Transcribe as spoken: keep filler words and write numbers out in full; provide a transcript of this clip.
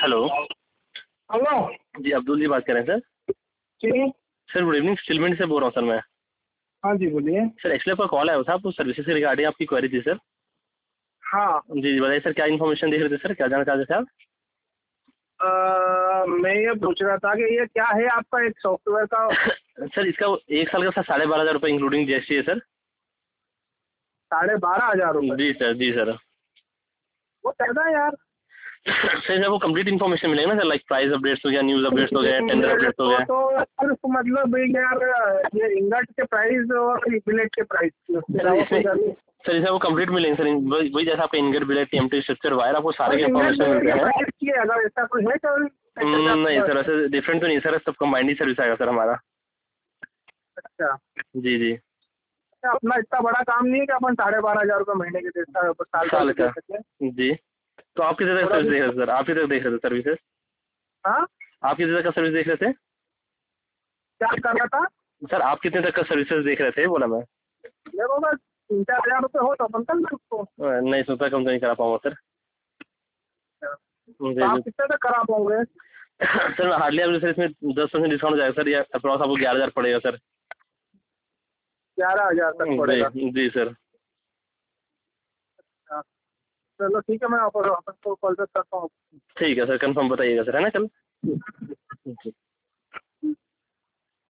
Hello. Hello. जी अब्दुल जी बात कर रहे हैं सर। जी सर गुड इवनिंग, स्टिलमेंट से बोल रहा हूँ सर मैं। हाँ जी बोलिए। सर एक्चुअली आपका कॉल आया था, आपको सर्विसेज के रिगार्डिंग आपकी क्वेरी थी सर। हाँ जी जी बताइए सर, क्या इन्फॉर्मेशन देख रहे थे सर, क्या जानना चाहते थे आप? अ, मैं ये पूछ रहा था कि ये क्या है आपका एक सॉफ्टवेयर का। सर इसका वो एक साल का सर साढ़े बारह हज़ार रुपये इंक्लूडिंग जीएसटी है सर। साढ़े बारह हजार रुपये जी सर जी सर। वो ज्यादा है यार। सर आपको कंप्लीट इन्फॉर्मेशन मिलेगा ना सर, लाइक प्राइस अपडेट्स हो गया, न्यूज़ अपडेट्स हो गया, टेंडर मेरे अपडेट्स हो को गया। तो सिर्फ मतलब यार ये इंगट के प्राइस और बिलेट के प्राइस उसके सर अलावा इसमें कोई ज्यादा- सर इसमें आपको कंप्लीट मिलेंगे सर, वही वही जैसा आपका ingot billet TMT structure wire, आपको सारे बस के इंगट इन्फॉर्मेशन बिलेट मिलते के हैं। प्राइस की है, अगर ऐसा कोई है तो हम्म, नहीं बस। सर ऐसे डिफरेंट तो नहीं सर, सब कंबाइंड ही सर्विस आएगा सर हमारा। अच्छा जी जी। अच्छा, अपना इतना बड़ा काम नहीं है कि अपन साढ़े बारह हजार रुपये महीने के देता साल भर साल के दे का। सके। जी। तो आप कितने तक थोड़ा सर्विस भी। देख रहे थे सर, आप कितने तक देख रहे थे सर्विसेज? हाँ आप कितने तक का सर्विस देख रहे थे? क्या कर रहा था। सर आप कितने तक का सर्विसेज देख रहे थे बोला मैं। देखो बस तीन चार हजार रुपये हो तो अपन कर लें उसको। अ, नहीं सोचा कम तो नहीं करा पाऊंगा सर। तो जी आप जी। कितने तक करा पाओगे। सर हार्डली आप सर इसमें दस परसेंट डिस्काउंट हो जाएगा सर, या अप्रॉक्स आपको ग्यारह हज़ार पड़ेगा सर। ग्यारह हजार तक पड़ेगा। जी जी सर। हाँ, चलो ठीक है, मैं आपको आपको कॉल बैक करता हूँ। ठीक है सर, कंफर्म बताइएगा सर, है ना कल? जी।